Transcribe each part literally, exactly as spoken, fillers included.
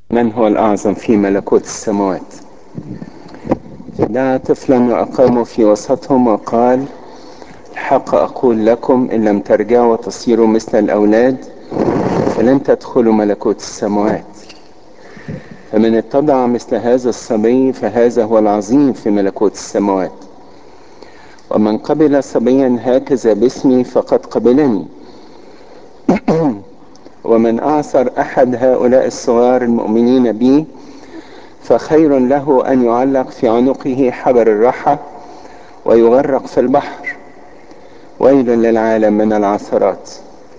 من هو الأعظم في ملكوت السماوات؟ فدعا طفلا وأقاموا في وسطهم وقال: الحق أقول لكم إن لم ترجعوا وتصيروا مثل الأولاد فلن تدخلوا ملكوت السماوات. فمن اتضع مثل هذا الصبي فهذا هو العظيم في ملكوت السماوات. ومن قبل صبيا هكذا باسمي فقد قبلني. ومن أعصر أحد هؤلاء الصغار المؤمنين بي فخير له أن يعلق في عنقه حبر الرحى ويغرق في البحر. ويل للعالم من العثرات.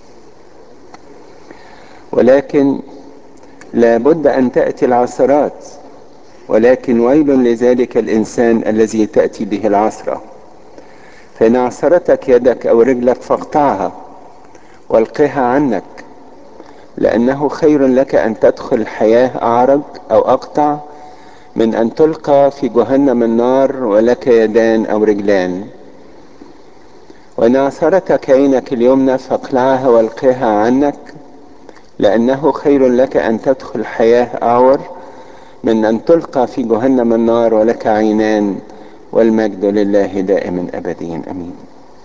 ولكن لا بد أن تأتي العثرات، ولكن ويل لذلك الإنسان الذي تأتي به العثرة. فإن عثرتك يدك أو رجلك فاقطعها والقها عنك، لأنه خير لك أن تدخل الحياة أعرج أو أقطع من أن تلقى في جهنم النار ولك يدان أو رجلان. وإن عثرتك عينك اليمنى فاقلعها والقها عنك، لأنه خير لك أن تدخل الحياة أعور من أن تلقى في جهنم النار ولك عينان، والمجد لله دائما أبديا أمين.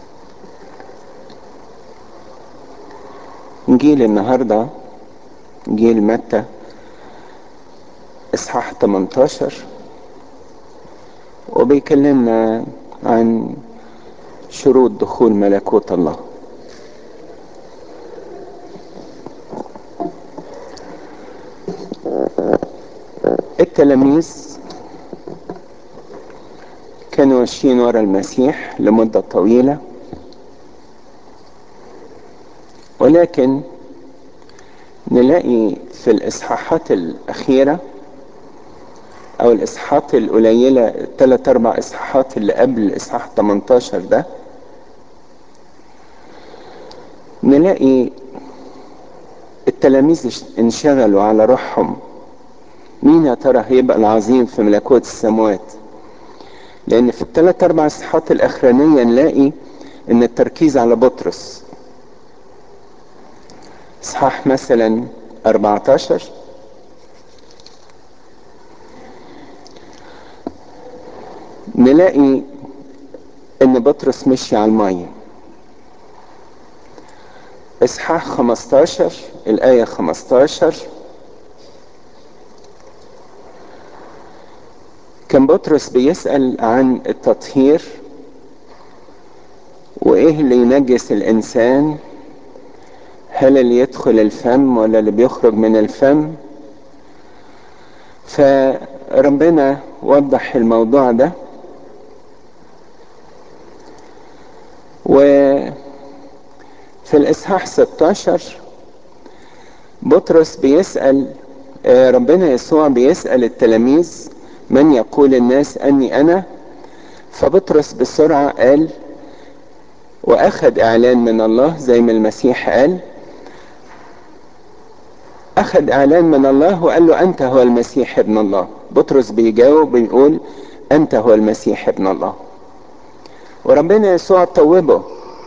إنجيل النهاردة إنجيل متى إصحاح ثمانية عشر، وبيكلمنا عن شروط دخول ملكوت الله. التلاميذ كانوا ماشيين ورا المسيح لمدة طويلة، ولكن نلاقي في الإصحاحات الأخيرة أو الإصحاحات القليلة الثلاث أربع إصحاحات اللي قبل الإصحاح ثمانية عشر ده، نلاقي التلاميذ انشغلوا على روحهم مين يا ترى هيبقى العظيم في ملكوت السماوات. لأن في الثلاث أربع إصحاحات الأخرانية نلاقي إن التركيز على بطرس. إصحاح مثلا أربعة عشر نلاقي إن بطرس مشي على المية. إصحاح خمسة عشر الآية خمسة عشر كان بطرس بيسأل عن التطهير وإيه اللي ينجس الإنسان، هل اللي يدخل الفم ولا اللي بيخرج من الفم. فربنا وضح الموضوع ده، وفي الإصحاح ستة عشر بطرس بيسأل ربنا يسوع بيسأل التلاميذ من يقول الناس أني أنا. فبطرس بسرعة قال وأخذ إعلان من الله زي ما المسيح قال، أخذ إعلان من الله وقال له أنت هو المسيح ابن الله. بطرس بيجاوب بيقول أنت هو المسيح ابن الله. وربنا يسوع طوبه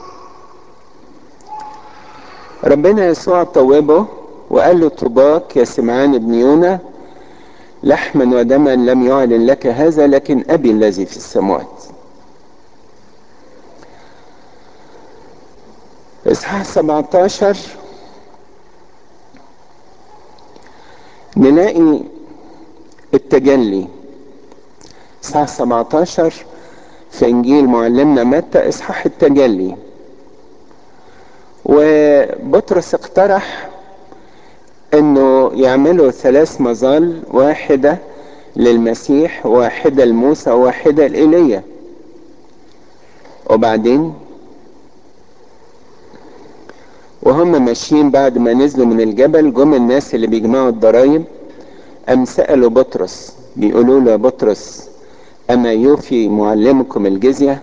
ربنا يسوع طوبه وقال له طوباك يا سمعان ابن يونا، لحما ودما لم يعلن لك هذا لكن أبي الذي في السماوات. إصحاح سبعة عشر نلاقي التجلي. إصحاح سبعة عشر في إنجيل معلمنا متى إصحاح التجلي. وبطرس اقترح انه يعملوا ثلاث مظال، واحدة للمسيح واحدة لموسى واحدة لإيليا. وبعدين وهم ماشيين بعد ما نزلوا من الجبل جم الناس اللي بيجمعوا الضرايب، ام سألوا بطرس بيقولوا له يا بطرس اما يوفي معلمكم الجزية؟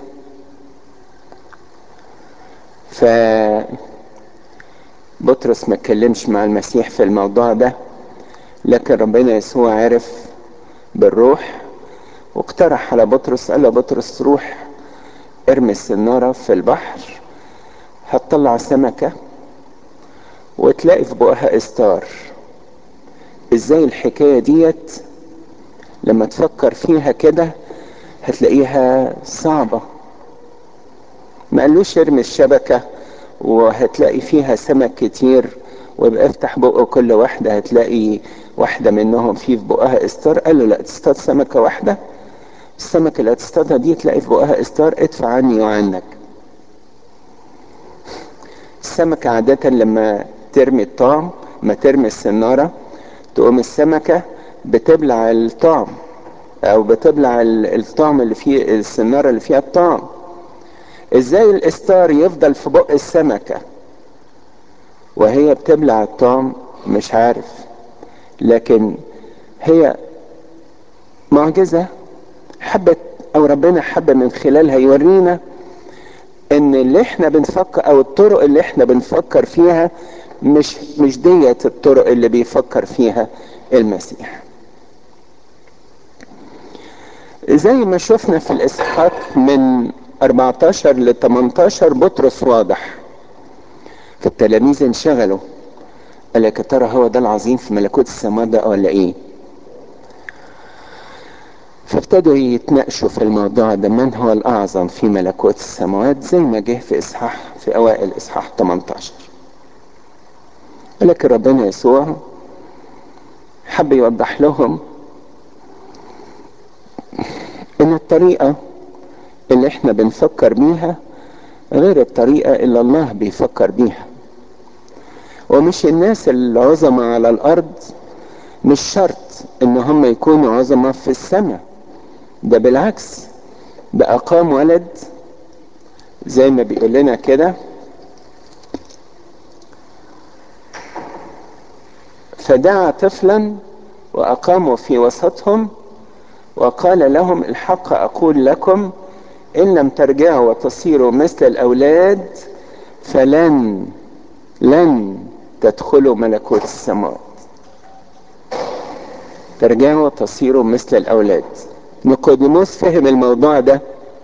فبطرس ما اتكلمش مع المسيح في الموضوع ده، لكن ربنا يسوع عرف بالروح واقترح على بطرس، قال له بطرس روح ارمي السنارة في البحر هتطلع سمكة وتلاقي في بقها استار، ازاي الحكاية ديت لما تفكر فيها كده هتلاقيها صعبة. ما قالوش ارمي الشبكة وهتلاقي فيها سمك كتير، ويبقى افتح بقه كل واحدة هتلاقي واحدة منهم في في بقها استار. قال له لا، تصطاد سمكة واحدة، السمكة اللي هتصطادها دي تلاقي في بقها استار، ادفع عني وعنك. السمكة عادة لما ترمي الطعم، ما ترمي السنارة، تقوم السمكة بتبلع الطعم او بتبلع الطعم اللي فيه السنارة اللي فيها الطعم. ازاي الاستار يفضل في بق السمكة وهي بتبلع الطعم؟ مش عارف، لكن هي معجزة حبت، او ربنا حب من خلالها يورينا ان اللي احنا بنفكر او الطرق اللي احنا بنفكر فيها مش مش ديت الطرق اللي بيفكر فيها المسيح. زي ما شفنا في الاصحاح من اربعتاشر ل تمنتاشر، بطرس واضح، فالتلاميذ انشغلوا، قال يا ترى هو ده العظيم في ملكوت السماء ده ولا ايه؟ فابتدوا يتناقشوا في الموضوع ده، من هو الاعظم في ملكوت السماوات، زي ما جه في اصحاح في اوائل اصحاح تمنتاشر. لكن ربنا يسوع حب يوضح لهم ان الطريقة اللي احنا بنفكر بيها غير الطريقة اللي الله بيفكر بيها. ومش الناس العظمى على الارض مش شرط ان هم يكونوا عظمى في السماء، ده بالعكس، ده اقام ولد زي ما بيقول لنا كده، فدعا طفلا واقاموا في وسطهم وقال لهم الحق اقول لكم ان لم ترجعوا وتصيروا مثل الاولاد فلن لن تدخلوا ملكوت السماوات. ترجعوا وتصيروا مثل الاولاد. نيقوديموس فهم الموضوع ده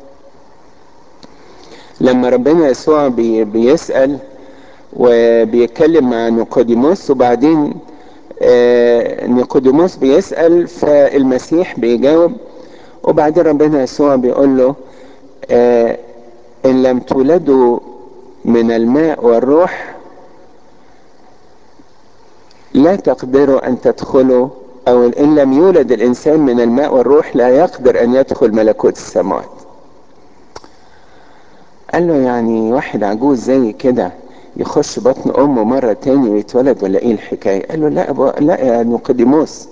لما ربنا يسوع بي بيسأل وبيتكلم مع نيقوديموس، وبعدين آه نيقوديموس بيسأل فالمسيح بيجاوب، وبعدين ربنا يسوع بيقول له آه ان لم تولدوا من الماء والروح لا تقدروا ان تدخلوا، او ان لم يولد الانسان من الماء والروح لا يقدر ان يدخل ملكوت السماوات. قال له يعني واحد عجوز زي كده يخش بطن امه مرة تاني ويتولد ولا ايه الحكاية؟ قال له لا أبو لا يا نيقوديموس،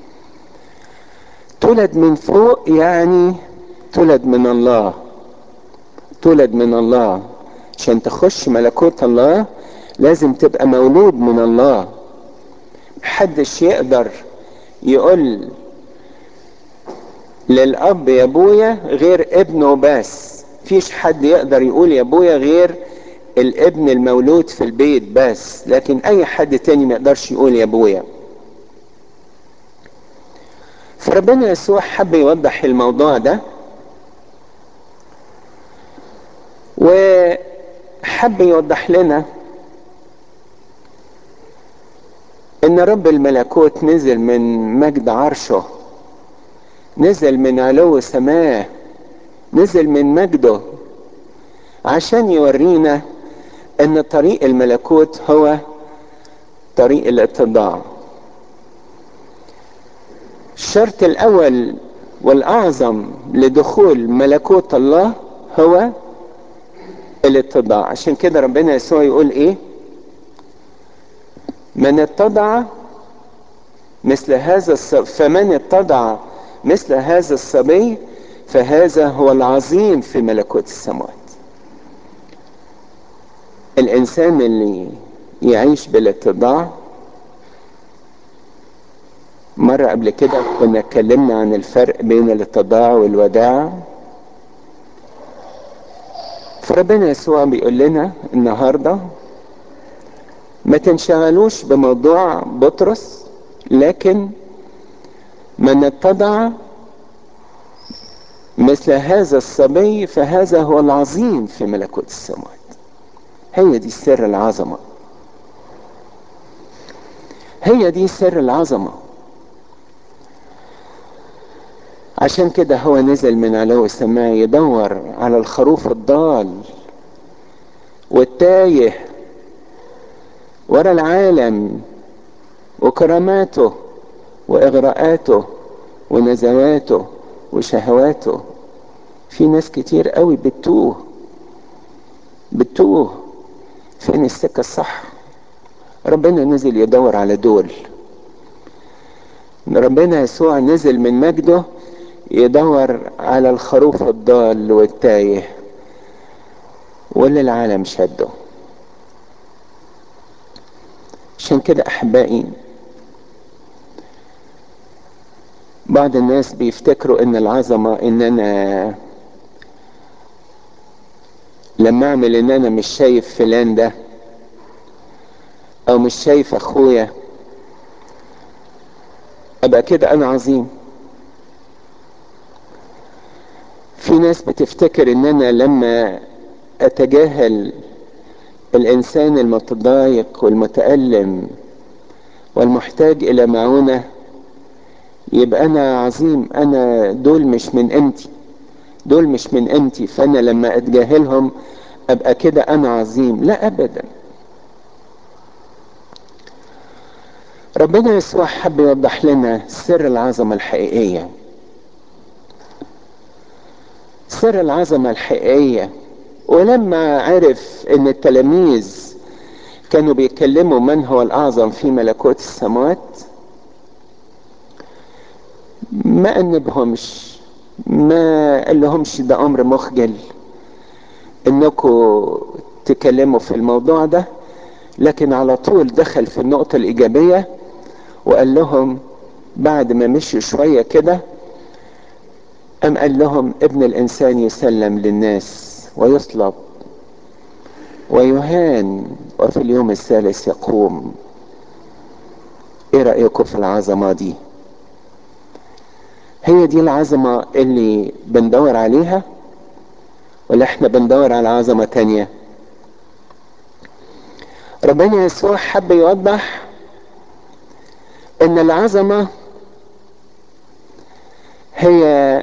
تولد من فوق يعني تولد من الله، تولد من الله. عشان تخش ملكوت الله لازم تبقى مولود من الله. محدش يقدر يقول للاب يا ابويا غير ابنه، بس فيش حد يقدر يقول يا ابويا غير الابن المولود في البيت بس، لكن اي حد تاني ما يقدرش يقول يا ابويا. فربنا يسوع حب يوضح الموضوع ده، وحب يوضح لنا ان رب الملكوت نزل من مجد عرشه، نزل من علو سماه، نزل من مجده عشان يورينا ان طريق الملكوت هو طريق الاتضاع. الشرط الاول والاعظم لدخول ملكوت الله هو الاتضاع. عشان كده ربنا يسوع يقول ايه؟ من اتضع مثل هذا الصبي فمن اتضع مثل هذا الصبي فهذا هو العظيم في ملكوت السماوات. الانسان اللي يعيش بالاتضاع، مرة قبل كده كنا اتكلمنا عن الفرق بين الاتضاع والوداع، فربنا يسوع بيقول لنا النهاردة ما تنشغلوش بموضوع بطرس، لكن من اتضع مثل هذا الصبي فهذا هو العظيم في ملكوت السماوات. هي دي سر العظمة، هي دي سر العظمة. عشان كده هو نزل من علو السماء يدور على الخروف الضال والتايه ورا العالم وكراماته واغراءاته ونزواته وشهواته. في ناس كتير قوي بتوه بتوه فين السكة الصح. ربنا نزل يدور على دول. ربنا يسوع نزل من مجده يدور على الخروف الضال والتايه واللي العالم شده. عشان كده احبائي، بعض الناس بيفتكروا ان العظمة ان انا لما اعمل ان انا مش شايف فلان ده او مش شايف اخويا ابقى كده انا عظيم. في ناس بتفتكر ان انا لما اتجاهل الانسان المتضايق والمتألم والمحتاج الى معونة يبقى انا عظيم. انا دول مش من قيمتي، دول مش من قيمتي، فانا لما اتجاهلهم ابقى كده انا عظيم. لا ابدا. ربنا يسوع حب يوضح لنا سر العظمة الحقيقية. سر العظمة الحقيقية. ولما عرف ان التلاميذ كانوا بيتكلموا من هو الاعظم في ملكوت السماوات، ما انبهمش، ما قال لهمش ده امر مخجل انكم تكلموا في الموضوع ده، لكن على طول دخل في النقطة الايجابية وقال لهم بعد ما مشوا شوية كده، ام قال لهم ابن الانسان يسلم للناس ويصلب ويهان وفي اليوم الثالث يقوم. ايه رأيكم في العظمة دي؟ هي دي العظمة اللي بندور عليها ولا احنا بندور على عظمة تانية؟ ربنا يسوع حب يوضح ان العظمة هي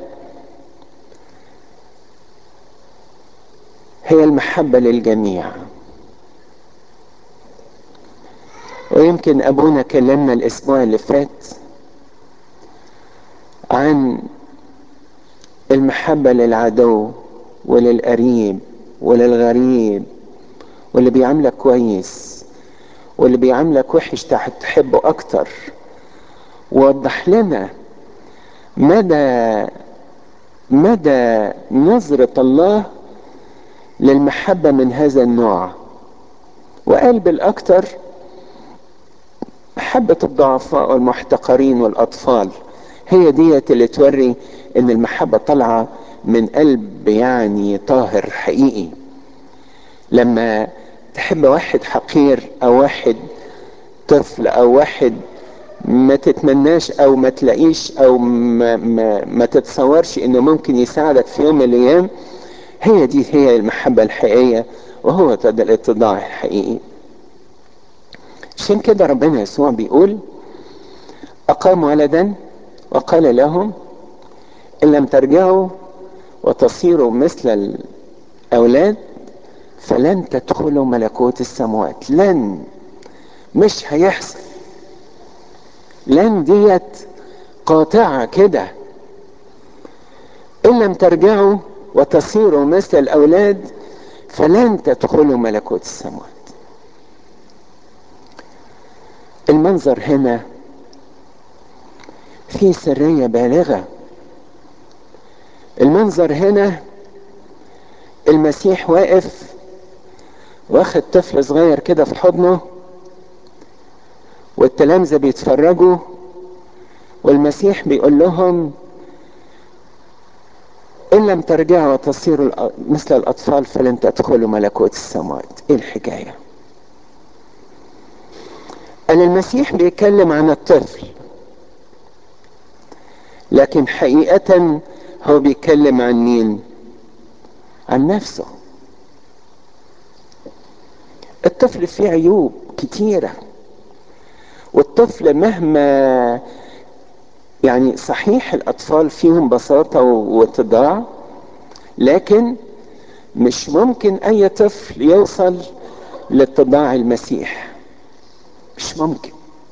هي المحبة للجميع. ويمكن ابونا كلمنا الاسبوع اللي فات عن المحبة للعدو وللقريب وللغريب، واللي بيعاملك كويس واللي بيعاملك وحش تحبه اكتر. ووضح لنا مدى مدى نظرة الله للمحبة من هذا النوع. وقال بالاكتر محبة الضعفاء والمحتقرين والاطفال، هي ديت اللي توري ان المحبة طالعة من قلب يعني طاهر حقيقي. لما تحب واحد حقير او واحد طفل او واحد ما تتمناش او ما تلاقيش او ما, ما, ما تتصورش انه ممكن يساعدك في يوم من الايام، هي دي هي المحبة الحقيقية وهو ده الاتضاع الحقيقي. عشان كده ربنا يسوع بيقول اقام ولدا وقال لهم ان لم ترجعوا وتصيروا مثل الاولاد فلن تدخلوا ملكوت السماوات. لن، مش هيحصل. لن ديت قاطعة كده. ان لم ترجعوا وتصيروا مثل الاولاد فلن تدخلوا ملكوت السماوات. المنظر هنا فيه سرية بالغة. المنظر هنا المسيح واقف واخد طفل صغير كده في حضنه والتلامذة بيتفرجوا، والمسيح بيقول لهم ان لم ترجعوا وتصيروا مثل الاطفال فلن تدخلوا ملكوت السماوات. ايه الحكاية؟ ان المسيح بيتكلم عن الطفل، لكن حقيقة هو بيتكلم عن مين؟ عن نفسه. الطفل فيه عيوب كتيرة، والطفل مهما يعني صحيح الاطفال فيهم بساطة واتضاع، لكن مش ممكن اي طفل يوصل لاتضاع المسيح، مش ممكن.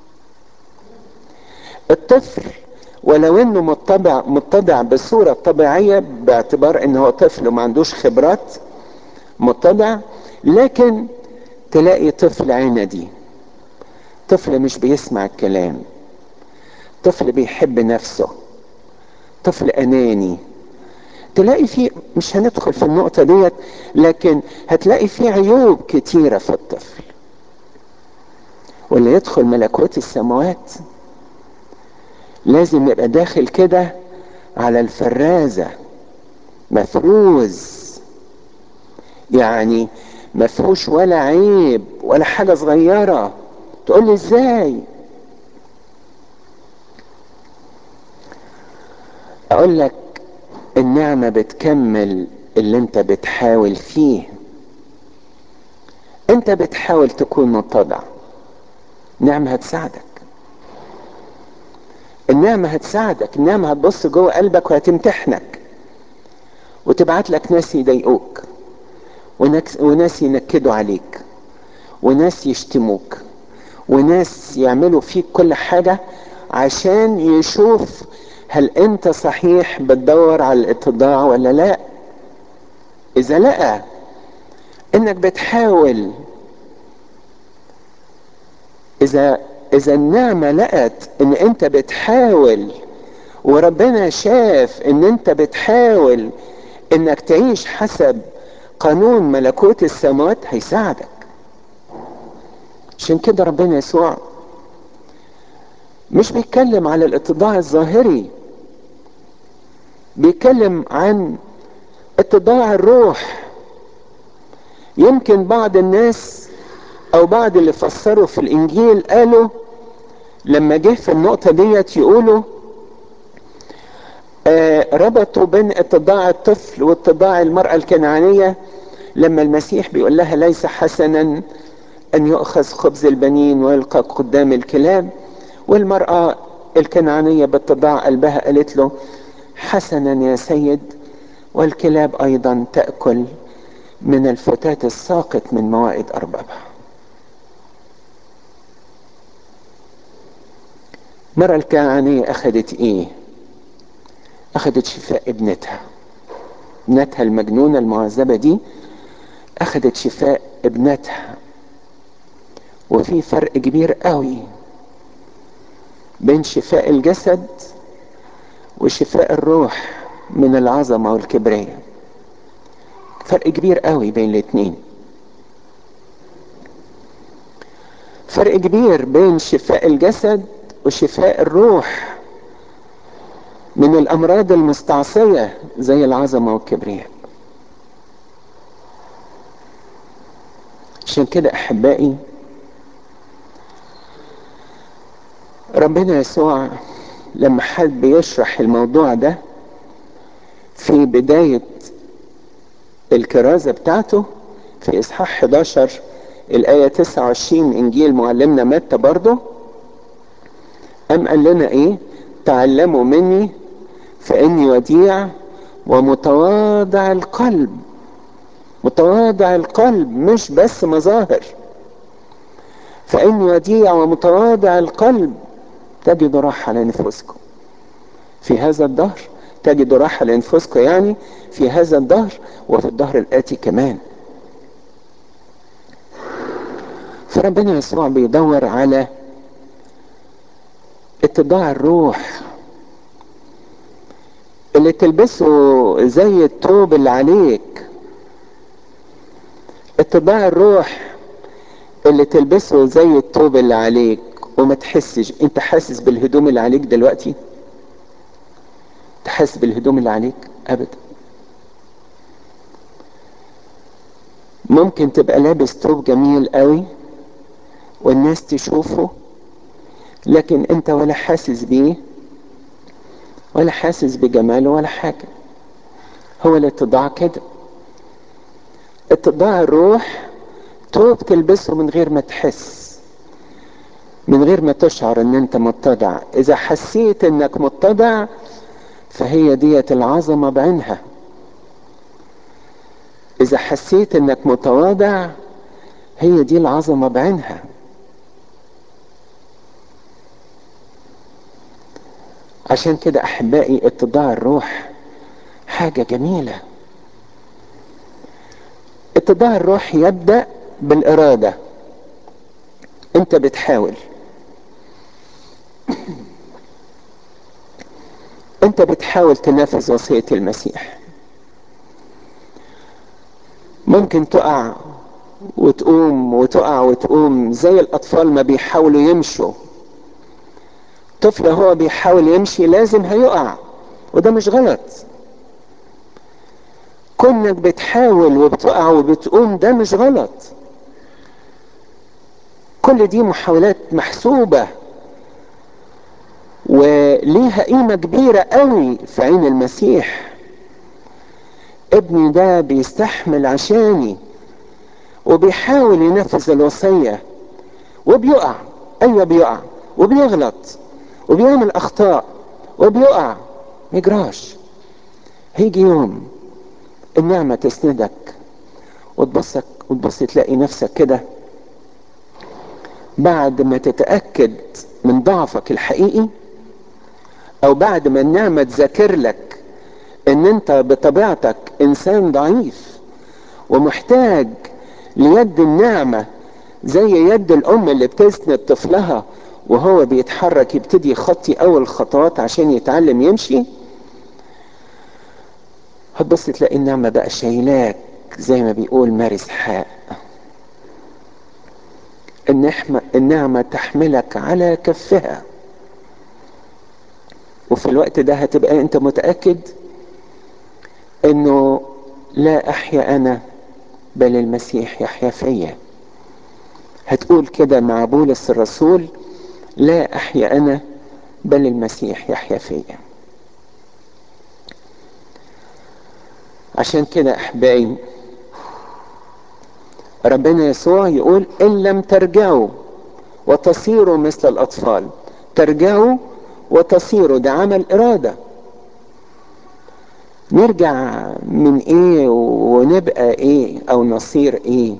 الطفل ولو انه متضع متضع بصورة طبيعية باعتبار انه هو طفل وما عندوش خبرات، متضع، لكن تلاقي طفل عندي، طفل مش بيسمع الكلام، طفل بيحب نفسه، طفل اناني. تلاقي فيه، مش هندخل في النقطة ديت، لكن هتلاقي فيه عيوب كتيرة في الطفل. واللي يدخل ملكوت السماوات لازم يبقى داخل كده على الفرازة، مفروز، يعني مفهوش ولا عيب ولا حاجة صغيرة. تقول لي ازاي؟ اقول لك النعمة بتكمل اللي انت بتحاول فيه. انت بتحاول تكون متضع، النعمة هتساعدك، النعمة هتساعدك، النعمة هتبص جوه قلبك وهتمتحنك وتبعت لك ناس يضايقوك، وناس ينكدوا عليك، وناس يشتموك، وناس يعملوا فيك كل حاجة عشان يشوف هل انت صحيح بتدور على الاتضاع ولا لا. اذا لقى انك بتحاول، اذا اذا النعمة لقت ان انت بتحاول، وربنا شاف ان انت بتحاول انك تعيش حسب قانون ملكوت السماوات، هيساعدك. عشان كده ربنا يسوع مش بيتكلم على الاتضاع الظاهري، بيتكلم عن اتضاع الروح. يمكن بعض الناس او بعض اللي فسروا في الانجيل قالوا لما جه في النقطة ديت يقولوا آه ربطوا بين اتضاع الطفل واتضاع المرأة الكنعانية، لما المسيح بيقول لها ليس حسنا ان يؤخذ خبز البنين ويلقى قدام الكلاب، والمرأة الكنعانية باتضاع قلبها قالت له حسنا يا سيد، والكلاب ايضا تأكل من الفتات الساقط من موائد اربابها. المرأة الكنعانية اخذت ايه؟ اخذت شفاء ابنتها، ابنتها المجنونة المعذبة دي اخذت شفاء ابنتها. وفي فرق كبير قوي بين شفاء الجسد وشفاء الروح من العظمة والكبرياء، فرق كبير قوي بين الاتنين. فرق كبير بين شفاء الجسد وشفاء الروح من الامراض المستعصية زي العظمة والكبرياء. عشان كده احبائي، ربنا يسوع لما حب يشرح الموضوع ده في بداية الكرازة بتاعته في اصحاح حداشر الاية تسعة وعشرين انجيل معلمنا متى برضه، قام قال لنا ايه؟ تعلموا مني فاني وديع ومتواضع القلب. متواضع القلب، مش بس مظاهر. فاني وديع ومتواضع القلب تجد راحة لنفوسكم في هذا الدهر. تجد راحة لنفوسكم يعني في هذا الدهر وفي الدهر الآتي كمان. فربنا يسوع بيدور على اتضاع الروح اللي تلبسه زي الثوب اللي عليك. اتضاع الروح اللي تلبسه زي الثوب اللي عليك وما تحسش. انت حاسس بالهدوم اللي عليك دلوقتي؟ تحس بالهدوم اللي عليك؟ ابدا. ممكن تبقى لابس ثوب جميل قوي والناس تشوفه، لكن انت ولا حاسس بيه ولا حاسس بجماله ولا حاجة. هو الاتضاع كده. اتضاع الروح ثوب تلبسه من غير ما تحس. من غير ما تشعر ان انت متضع. اذا حسيت انك متضع فهي ديت العظمة بعينها. اذا حسيت انك متواضع هي دي العظمة بعينها. عشان كده احبائي اتضاع الروح حاجة جميلة. اتضاع الروح يبدأ بالارادة. انت بتحاول، انت بتحاول تنفذ وصية المسيح. ممكن تقع وتقوم وتقع وتقوم زي الاطفال ما بيحاولوا يمشوا. طفل هو بيحاول يمشي لازم هيقع، وده مش غلط. كونك بتحاول وبتقع وبتقوم ده مش غلط. كل دي محاولات محسوبة وليها قيمة كبيرة قوي في عين المسيح. ابني ده بيستحمل عشاني وبيحاول ينفذ الوصية وبيقع. ايوه بيقع وبيغلط وبيعمل اخطاء وبيقع، ميجراش. هيجي يوم النعمة تسندك وتبصك وتبص تلاقي نفسك كده بعد ما تتأكد من ضعفك الحقيقي، او بعد ما النعمة تذكر لك ان انت بطبيعتك انسان ضعيف ومحتاج ليد النعمة زي يد الام اللي بتسند طفلها وهو بيتحرك يبتدي يخطي اول خطوات عشان يتعلم يمشي. هتبص تلاقي النعمة بقى شايلاك زي ما بيقول مارس حاء. النعمة, النعمة تحملك على كفها. وفي الوقت ده هتبقى انت متأكد انه لا احيا انا بل المسيح يحيا فيا. هتقول كده مع بولس الرسول: لا احيا انا بل المسيح يحيا فيا. عشان كده احبائي ربنا يسوع يقول: ان لم ترجعوا وتصيروا مثل الاطفال. ترجعوا وتصيروا ده عمل ارادة. نرجع من ايه ونبقى ايه او نصير ايه؟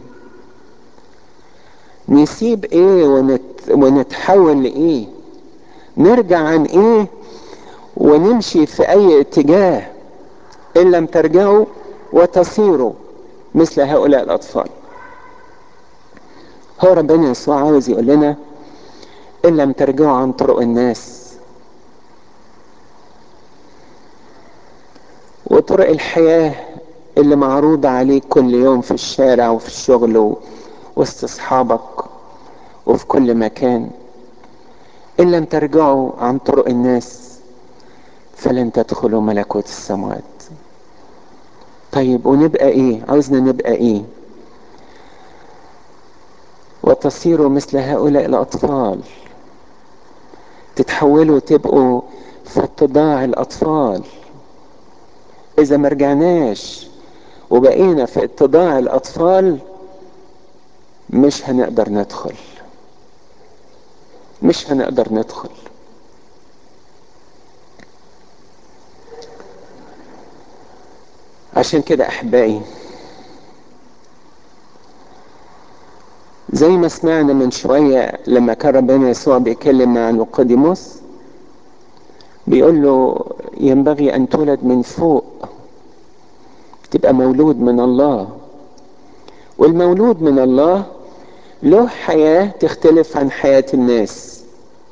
نسيب ايه ونت ونتحول لايه؟ نرجع عن ايه ونمشي في اي اتجاه؟ ان لم ترجعوا وتصيروا مثل هؤلاء الاطفال. هو ربنا يسوع عاوز يقول لنا: ان لم ترجعوا عن طرق الناس وطرق الحياة اللي معروضة عليك كل يوم في الشارع وفي الشغل وسط اصحابك وفي كل مكان، ان لم ترجعوا عن طرق الناس فلن تدخلوا ملكوت السماوات. طيب ونبقى ايه؟ عاوزنا نبقى ايه؟ وتصيروا مثل هؤلاء الاطفال. تتحولوا تبقوا في اتضاع الاطفال. اذا ما رجعناش وبقينا في اتضاع الاطفال مش هنقدر ندخل، مش هنقدر ندخل. عشان كده احبائي زي ما سمعنا من شوية لما كان ربنا يسوع بيكلم مع نيقوديموس بيقول له: ينبغي ان تولد من فوق، تبقى مولود من الله. والمولود من الله له حياة تختلف عن حياة الناس.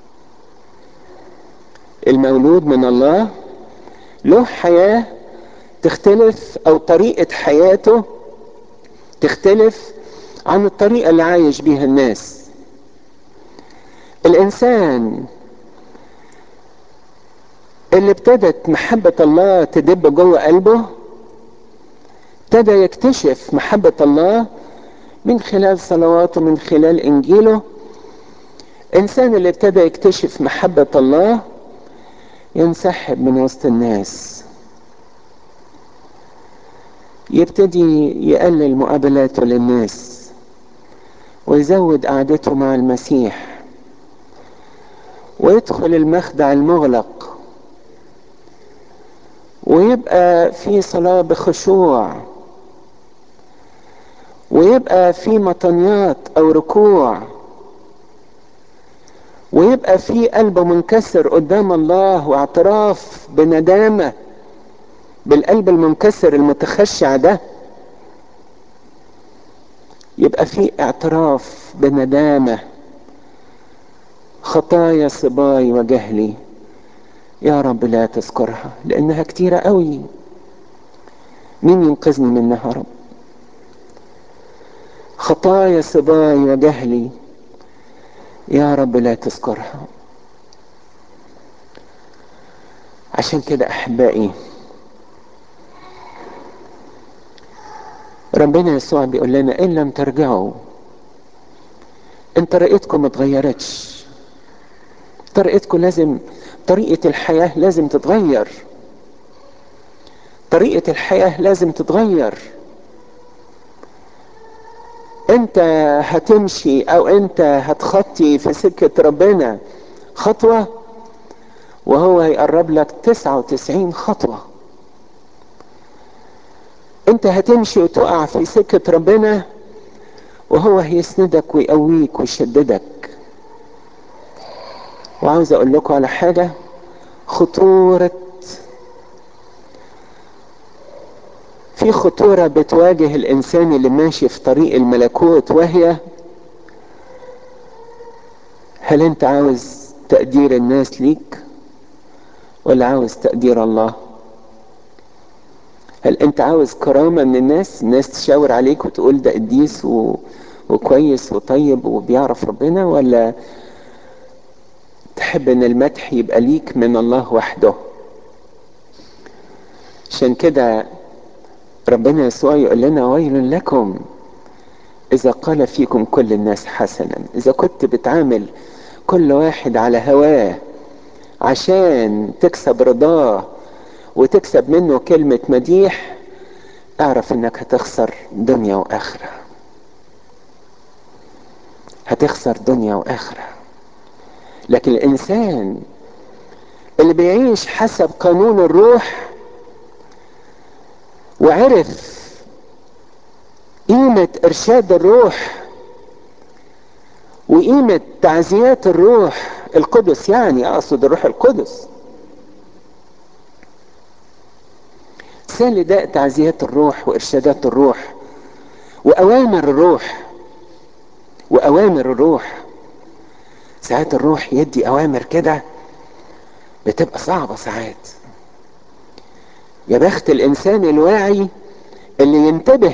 المولود من الله له حياة تختلف، او طريقة حياته تختلف عن الطريقة اللي عايش بيها الناس. الانسان اللي ابتدت محبة الله تدب جوه قلبه ابتدى يكتشف محبة الله من خلال صلواته، من خلال انجيله. انسان اللي ابتدى يكتشف محبة الله ينسحب من وسط الناس، يبتدي يقلل مقابلاته للناس ويزود قعدته مع المسيح ويدخل المخدع المغلق ويبقى في صلاة بخشوع، ويبقى في مطنيات او ركوع، ويبقى في قلب منكسر قدام الله واعتراف بندامة بالقلب المنكسر المتخشع ده، يبقى في اعتراف بندامة: خطايا صباي وجهلي يا رب لا تذكرها، لانها كتيرة قوي، مين ينقذني منها يا رب؟ خطايا صباي وجهلي يا رب لا تذكرها. عشان كده احبائي ربنا يسوع بيقول لنا ان لم ترجعوا، ان طريقتكم ما اتغيرتش، طريقتكم لازم، طريقة الحياة لازم تتغير، طريقة الحياة لازم تتغير. انت هتمشي او انت هتخطي في سكة ربنا خطوة وهو هيقرب لك تسعة وتسعين خطوة. انت هتمشي وتقع في سكة ربنا وهو هيسندك ويقويك ويشددك. وعاوز اقول لكم على حاجة: خطورة، في خطورة بتواجه الانسان اللي ماشي في طريق الملكوت، وهي: هل انت عاوز تقدير الناس ليك ولا عاوز تقدير الله؟ هل انت عاوز كرامة من الناس، الناس تشاور عليك وتقول ده قديس و... وكويس وطيب وبيعرف ربنا، ولا تحب ان المدح يبقى ليك من الله وحده؟ عشان كده ربنا يسوع يقول لنا: ويل لكم اذا قال فيكم كل الناس حسنا. اذا كنت بتعامل كل واحد على هواه عشان تكسب رضاه وتكسب منه كلمة مديح، اعرف انك هتخسر دنيا واخرة، هتخسر دنيا واخرة. لكن الانسان اللي بيعيش حسب قانون الروح وعرف قيمة ارشاد الروح وقيمة تعزيات الروح القدس، يعني اقصد الروح القدس، سال ده تعزيات الروح وارشادات الروح واوامر الروح واوامر الروح. ساعات الروح يدي اوامر كده بتبقى صعبة ساعات. يا بخت الانسان الواعي اللي ينتبه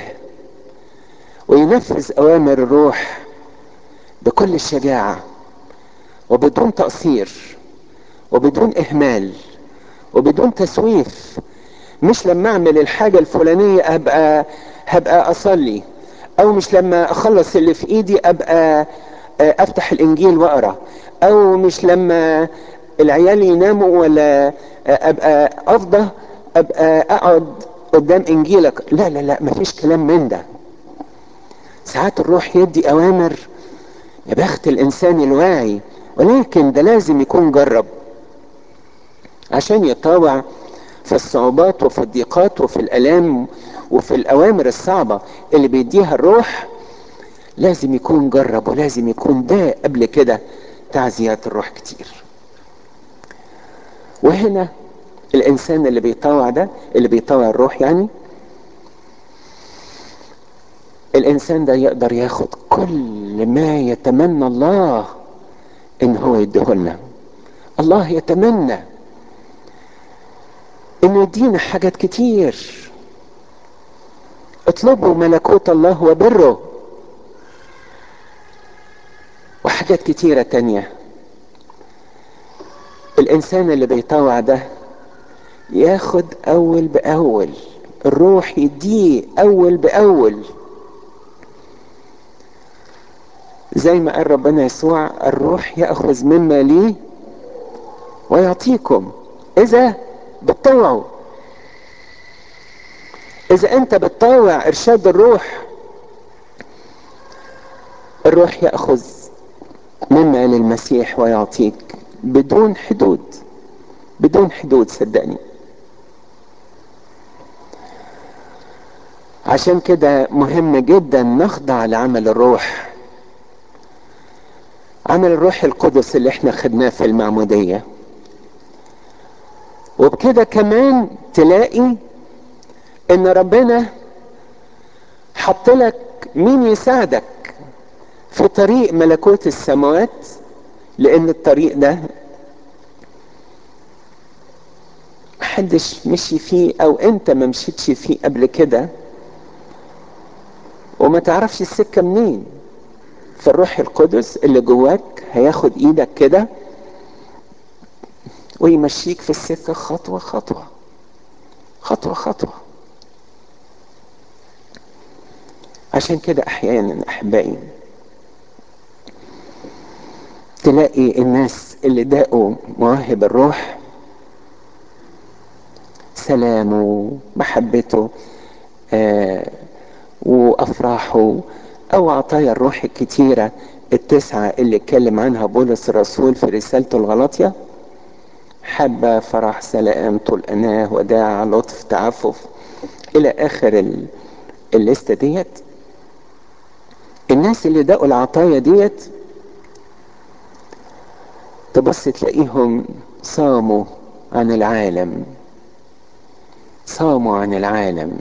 وينفذ اوامر الروح بكل الشجاعة وبدون تقصير وبدون اهمال وبدون تسويف. مش لما اعمل الحاجة الفلانية ابقى هبقى اصلي، او مش لما اخلص اللي في ايدي ابقى افتح الانجيل واقرا، او مش لما العيال يناموا ولا ابقى افضى ابقى اقعد قدام انجيلك. لا لا لا، مفيش كلام من ده. ساعات الروح يدي اوامر يا بخت الانسان الواعي، ولكن ده لازم يكون جرب عشان يتطاوع في الصعوبات وفي الضيقات وفي الالام وفي الاوامر الصعبة اللي بيديها الروح. لازم يكون جرب ولازم يكون ده قبل كده تعزيات الروح كتير. وهنا الانسان اللي بيطاوع ده، اللي بيطاوع الروح، يعني الانسان ده يقدر ياخد كل ما يتمنى الله ان هو يديهولنا. الله يتمنى انه يدينا حاجات كتير. اطلبوا ملكوت الله وبره وحاجات كتيرة تانية. الانسان اللي بيطاوع ده ياخد اول باول، الروح يديه اول باول. زي ما قال ربنا يسوع: الروح يأخذ مما ليه ويعطيكم اذا بتطوعوا. اذا انت بتطوع ارشاد الروح، الروح يأخذ مما للمسيح ويعطيك بدون حدود، بدون حدود صدقني. عشان كده مهم جدا نخضع لعمل الروح، عمل الروح القدس اللي احنا خدناه في المعمودية. وبكده كمان تلاقي ان ربنا حط لك مين يساعدك في طريق ملكوت السماوات، لان الطريق ده محدش مشي فيه او انت ما مشيتش فيه قبل كده وما تعرفش السكة منين. فالروح القدس اللي جواك هياخد ايدك كده ويمشيك في السكة خطوة خطوة خطوة خطوة. عشان كده احيانا احبائي تلاقي الناس اللي داقوا مواهب الروح، سلامه، محبته، آه وافراحه، او عطايا الروح الكتيرة التسعة اللي اتكلم عنها بولس الرسول في رسالته الغلاطية، حبة، فرح، سلام، طول أناه، وداع، لطف، تعفف، الى اخر ال... الليستة ديت. الناس اللي داقوا العطايا ديت تبص تلاقيهم صاموا عن العالم، صاموا عن العالم.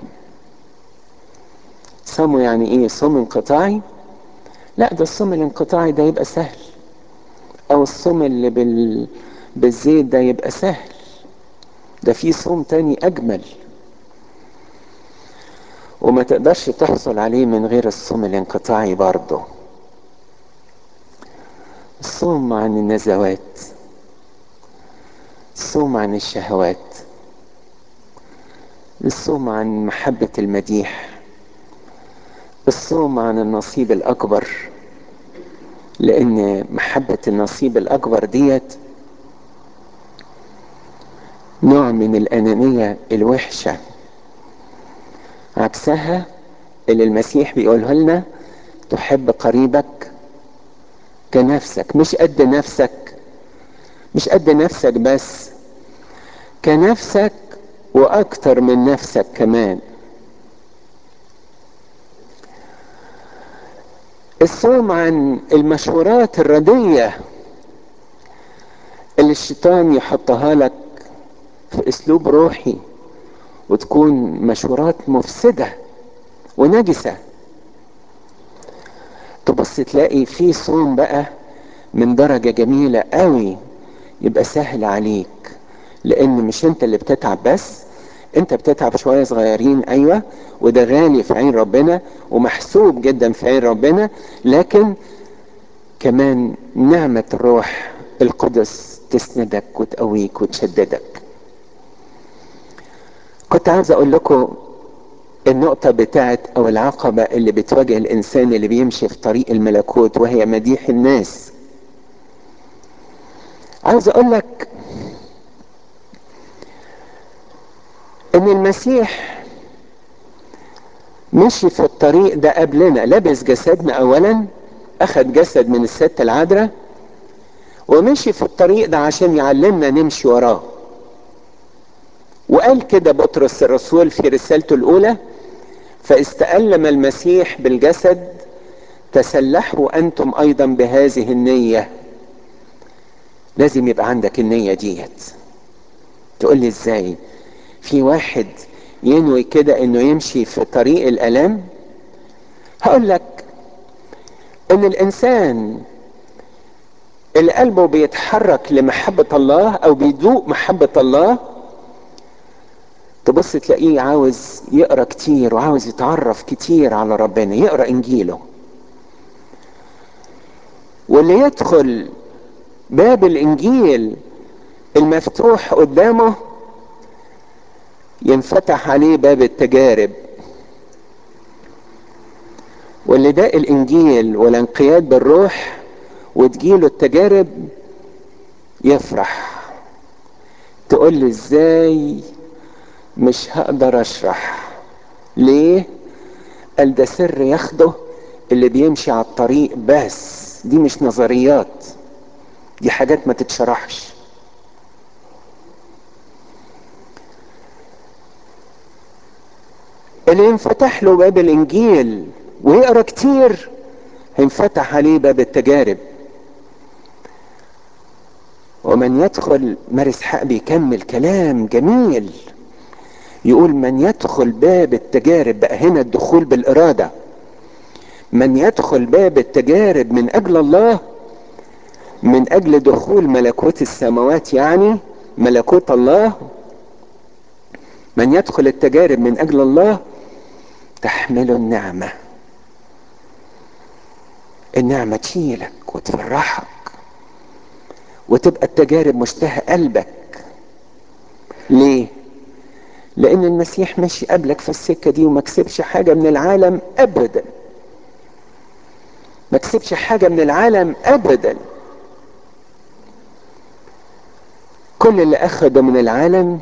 صاموا يعني ايه؟ صوم انقطاعي؟ لا، ده الصوم الانقطاعي ده يبقى سهل، او الصوم اللي بال... بالزيت ده يبقى سهل. ده في صوم تاني اجمل وما تقدرش تحصل عليه من غير الصوم الانقطاعي برضه. الصوم عن النزوات، الصوم عن الشهوات، الصوم عن محبة المديح، الصوم عن النصيب الأكبر. لأن محبة النصيب الأكبر ديت نوع من الأنانية الوحشة، عكسها اللي المسيح بيقوله لنا: تحب قريبك كنفسك. مش قد نفسك، مش قد نفسك بس، كنفسك وأكتر من نفسك كمان. الصوم عن المشورات الردية اللي الشيطان يحطها لك في اسلوب روحي وتكون مشورات مفسدة ونجسة، تبص تلاقي في صوم بقى من درجة جميلة قوي، يبقى سهل عليك. لان مش انت اللي بتتعب بس، انت بتتعب شوية صغيرين، ايوه، وده غالي في عين ربنا ومحسوب جدا في عين ربنا، لكن كمان نعمة الروح القدس تسندك وتقويك وتشددك. كنت عاوز اقول لكم النقطة بتاعت او العقبة اللي بتواجه الانسان اللي بيمشي في طريق الملكوت، وهي مديح الناس. عاوز اقول لك ان المسيح مشي في الطريق ده قبلنا، لبس جسدنا اولا، اخذ جسد من الست العذراء ومشي في الطريق ده عشان يعلمنا نمشي وراه. وقال كده بطرس الرسول في رسالته الاولى: فاستألم المسيح بالجسد تسلحوا انتم ايضا بهذه النية. لازم يبقى عندك النية ديت. تقول لي ازاي في واحد ينوي كده انه يمشي في طريق الالام؟ هقول لك ان الانسان اللي قلبه بيتحرك لمحبة الله او بيذوق محبة الله، تبص تلاقيه عاوز يقرأ كتير وعاوز يتعرف كتير على ربنا، يقرأ انجيله. واللي يدخل باب الانجيل المفتوح قدامه ينفتح عليه باب التجارب. واللي داق الانجيل والانقياد بالروح وتجيله التجارب يفرح. تقول لي ازاي؟ مش هقدر اشرح. ليه؟ قال ده سر ياخده اللي بيمشي على الطريق بس، دي مش نظريات. دي حاجات ما تتشرحش. اللي ينفتح له باب الانجيل ويقرا كتير هينفتح عليه باب التجارب. ومن يدخل، مارس حق بيكمل كلام جميل، يقول من يدخل باب التجارب، بقى هنا الدخول بالإرادة، من يدخل باب التجارب من أجل الله، من أجل دخول ملكوت السماوات، يعني ملكوت الله، من يدخل التجارب من أجل الله تحمل النعمة. النعمة تشيلك وتفرحك وتبقى التجارب مشتهى قلبك. ليه؟ لأن المسيح ماشي قبلك في السكة دي وما كسبش حاجة من العالم أبدا، ما كسبش حاجة من العالم أبدا. كل اللي أخده من العالم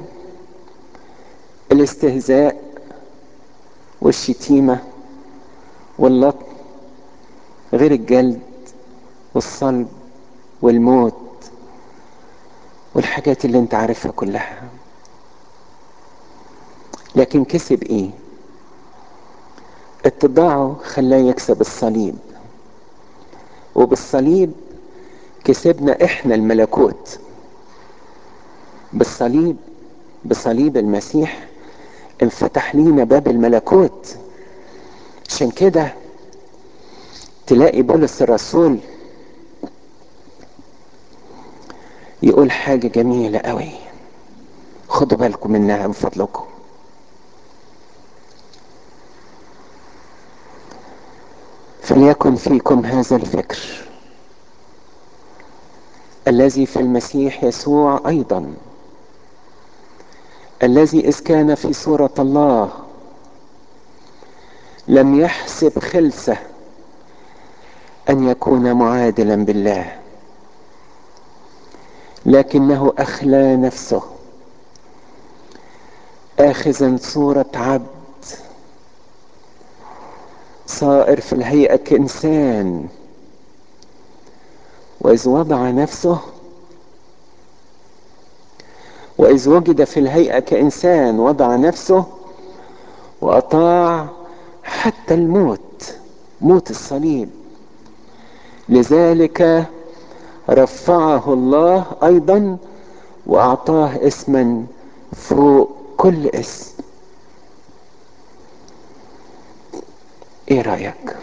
الاستهزاء والشتيمة واللطم، غير الجلد والصلب والموت والحاجات اللي انت عارفها كلها. لكن كسب ايه؟ اتباعه خلاه يكسب الصليب، وبالصليب كسبنا احنا الملكوت. بالصليب، بصليب المسيح انفتح لينا باب الملكوت. عشان كده تلاقي بولس الرسول يقول حاجة جميلة قوي، خدوا بالكم منها من فضلكم. فليكن فيكم هذا الفكر الذي في المسيح يسوع ايضا، الذي اذ كان في صورة الله لم يحسب خلسه ان يكون معادلا بالله، لكنه اخلى نفسه اخذا صورة عبد، صائر في الهيئة كإنسان، وإذ وضع نفسه، وإذ وجد في الهيئة كإنسان وضع نفسه وأطاع حتى الموت، موت الصليب. لذلك رفعه الله أيضا وأعطاه اسما فوق كل اسم. إيه رأيك؟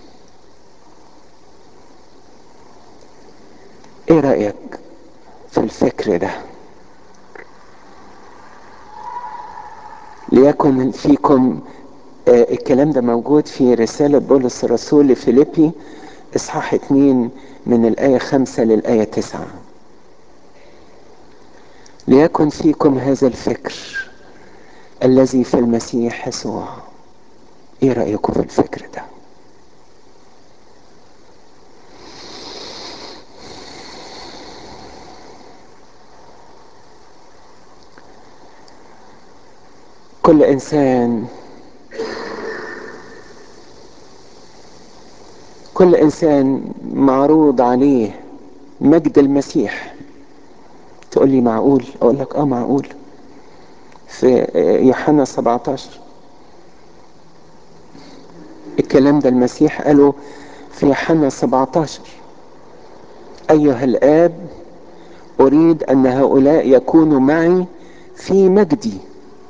إيه رأيك في الفكر ده؟ ليكن فيكم، آه الكلام ده موجود في رسالة بولس الرسول لفيليبي اصحاح اتنين من الآية خمسة للآية تسعة. ليكن فيكم هذا الفكر الذي في المسيح يسوع. ايه رأيكم في الفكر ده؟ كل انسان كل انسان معروض عليه مجد المسيح. تقول لي معقول؟ اقول لك اه معقول. في يوحنا سبعتاشر الكلام ده المسيح قاله في يوحنا سبعتاشر: ايها الاب اريد ان هؤلاء يكونوا معي في مجدي.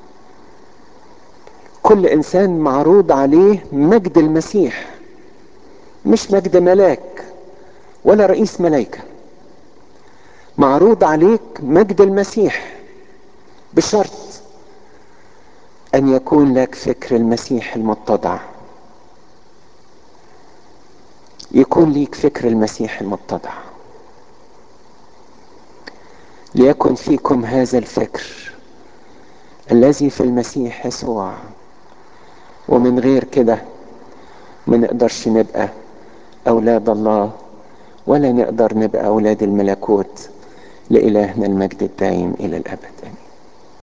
كل انسان معروض عليه مجد المسيح، مش مجد ملاك ولا رئيس ملائكة، معروض عليك مجد المسيح، بشرط ان يكون لك فكر المسيح المتضع. يكون ليك فكر المسيح المتضع. ليكن فيكم هذا الفكر الذي في المسيح يسوع. ومن غير كده ما نقدرش نبقى اولاد الله، ولا نقدر نبقى اولاد الملكوت. لإلهنا المجد الدائم الى الابد.